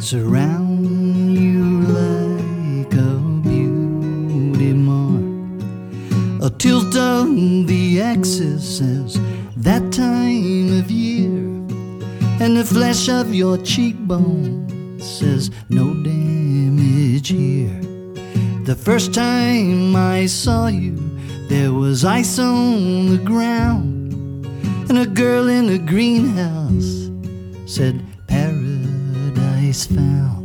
surround you like a beauty mark. A tilt of the axis as that time of year, and the flesh of your cheekbone says no damage here. The first time I saw you, there was ice on the ground, and a girl in a greenhouse said paradise found.